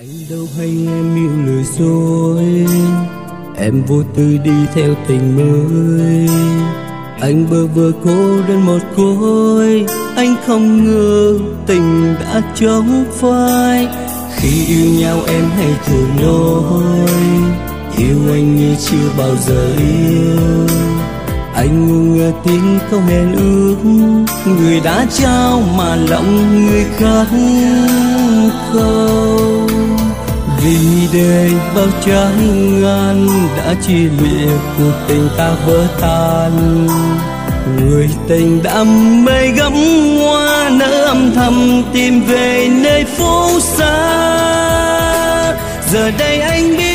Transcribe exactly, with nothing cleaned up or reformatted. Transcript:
Anh đâu hay nghe mưu lừa dối, em vô tư đi theo tình mới. Anh bơ vơ cô đơn một côi, anh không ngờ tình đã trống phai. Khi yêu nhau em hay thường nói, yêu anh như chưa bao giờ yêu. Anh ngu ngơ tin câu hẹn ước, người đã trao mà lòng người khác không. Vì đời bao trái ngang đã chia lìa, cuộc tình ta vỡ tan. Người tình đã mây gấm hoa nở âm thầm tìm về nơi phố xa. Giờ đây anh biết